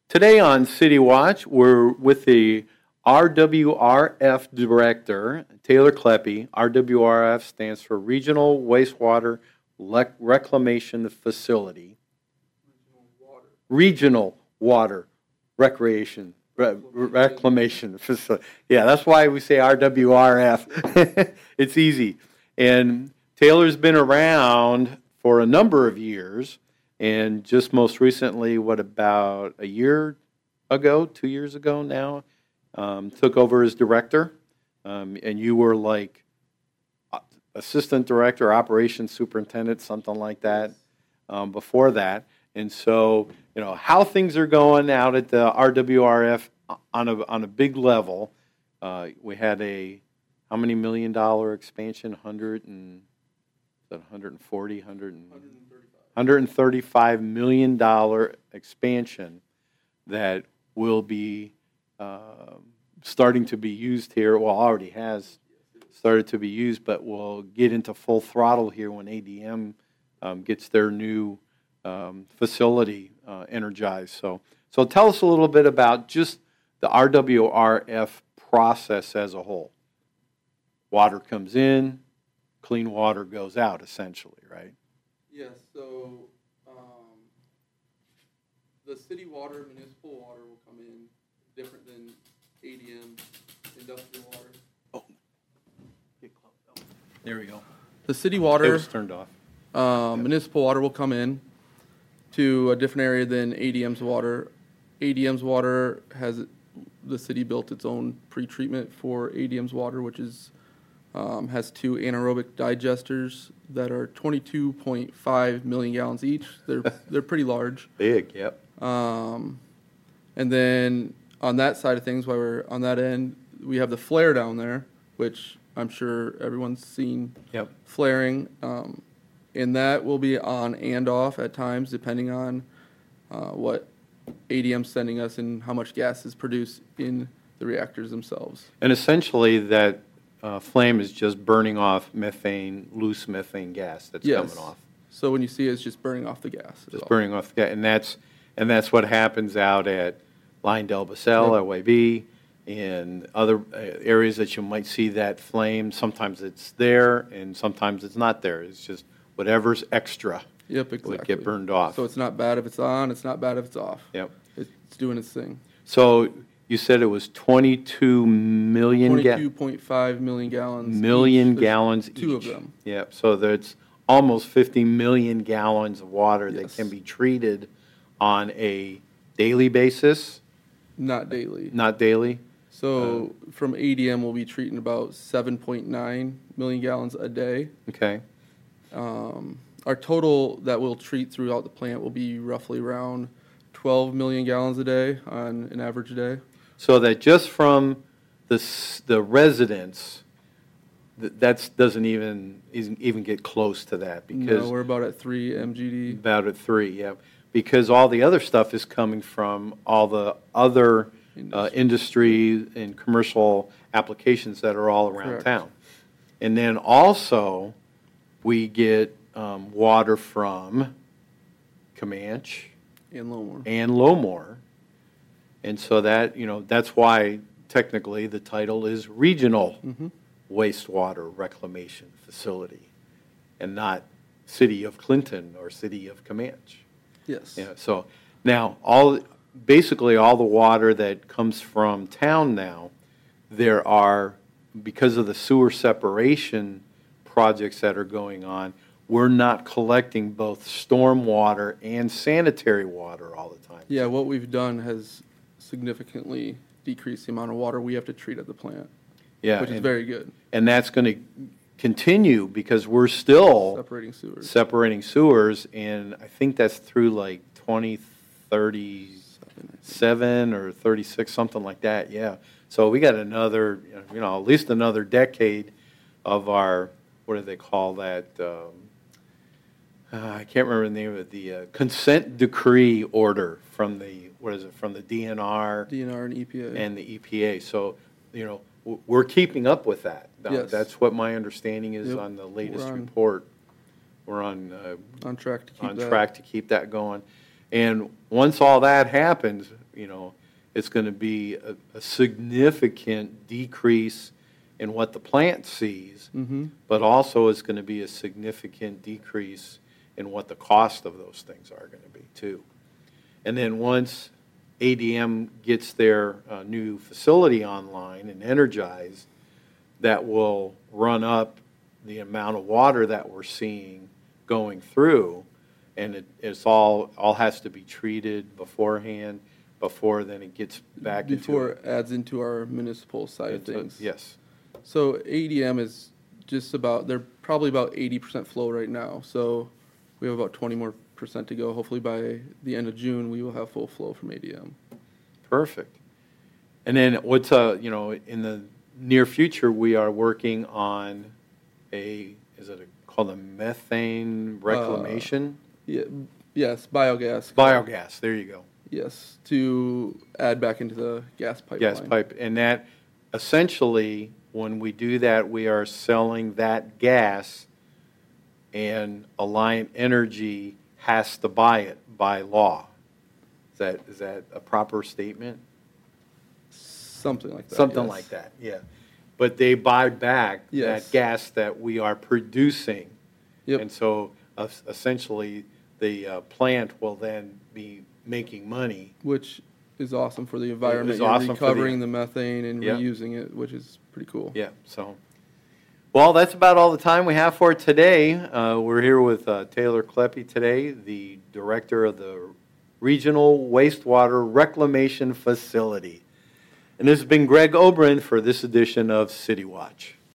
Today on City Watch, we're with the RWRF Director, Taylor Kleppe. RWRF stands for Regional Wastewater Reclamation Facility. Regional Water Reclamation Facility. Yeah, that's why we say RWRF. It's easy. And Taylor's been around for a number of years. And just most recently, about a year ago, 2 years ago now, took over as director. And you were like assistant director, operations superintendent, something like that, before that. And so, how things are going out at the RWRF on a big level. We had how many $1 million expansion? 135 million dollar expansion that will be starting to be used here. Well, already has started to be used, but will get into full throttle here when ADM gets their new facility energized. So tell us a little bit about just the RWRF process as a whole. Water comes in, clean water goes out, essentially, right? Yes, so the city water, municipal water will come in different than ADM, industrial water. Oh, get close. There we go. The city water, It was turned off. municipal water will come in to a different area than ADM's water. ADM's water the city built its own pretreatment for ADM's water, which has two anaerobic digesters that are 22.5 million gallons each. They're pretty large. Big, yep. And then on that side of things, while we're on that end, we have the flare down there, which I'm sure everyone's seen. Yep. Flaring. And that will be on and off at times, depending on what ADM's sending us and how much gas is produced in the reactors themselves. And essentially that flame is just burning off loose methane gas that's coming off. So when you see it, it's just burning off the gas. Burning off the gas. And that's what happens out at Lyondell-Basell, LYB, and other areas that you might see that flame. Sometimes it's there, and sometimes it's not there. It's just whatever's extra would get burned off. So it's not bad if it's on, it's not bad if it's off. Yep. It's doing its thing. So you said it was 22 million 22.5 million gallons. Gallons each. Two of them. Yep. So there's almost 50 million gallons of water that can be treated on a daily basis. Not daily. Not daily. So from ADM, we'll be treating about 7.9 million gallons a day. Okay. Our total that we'll treat throughout the plant will be roughly around 12 million gallons a day on an average day. So that just from the residents, that doesn't even get close to that, because no, we're about at 3 MGD. About at 3, yeah. Because all the other stuff is coming from all the other industry and commercial applications that are all around town. And then also we get water from Comanche and Lowmore. And so that, that's why technically the title is Regional Wastewater Reclamation Facility and not City of Clinton or City of Comanche. Yes. Yeah, so now basically all the water that comes from town now, there are, because of the sewer separation projects that are going on, we're not collecting both storm water and sanitary water all the time. Yeah, what we've done has significantly decreased the amount of water we have to treat at the plant, which is very good. And that's going to continue because we're still separating sewers, and I think that's through like 2037 or 36, something like that, yeah. So we got another, at least another decade of our, what do they call that? I can't remember the name of it, the consent decree order from the DNR. DNR and EPA. And the EPA. So, we're keeping up with that. Yes. That's what my understanding is on the latest report. We're on track to keep to keep that going. And once all that happens, it's going to be a significant decrease in what the plant sees, but also it's going to be a significant decrease in what the cost of those things are going to be too. And then once ADM gets their new facility online and energized, that will run up the amount of water that we're seeing going through, and it's all has to be treated beforehand before then it gets back before it adds into our municipal side of things. Yes. So ADM is they're probably about 80% flow right now. So we have about 20% more to go. Hopefully by the end of June, we will have full flow from ADM. Perfect. And then what's in the near future, we are working on called a methane reclamation? Yes, biogas. Biogas, there you go. Yes, to add back into the gas pipeline. Gas pipe. And that, essentially, when we do that, we are selling that gas, and Alliant Energy has to buy it by law. Is that a proper statement? Something like that. Something yes. like that, yeah. But they buy back Yes. that gas that we are producing. Yep. And so essentially the plant will then be making money. Which is awesome for the environment. It's You're awesome for recovering the methane and Yep. reusing it, which is pretty cool. Yeah, so. Well, that's about all the time we have for today. We're here with Taylor Kleppe today, the director of the Regional Wastewater Reclamation Facility. And this has been Greg Obrin for this edition of City Watch.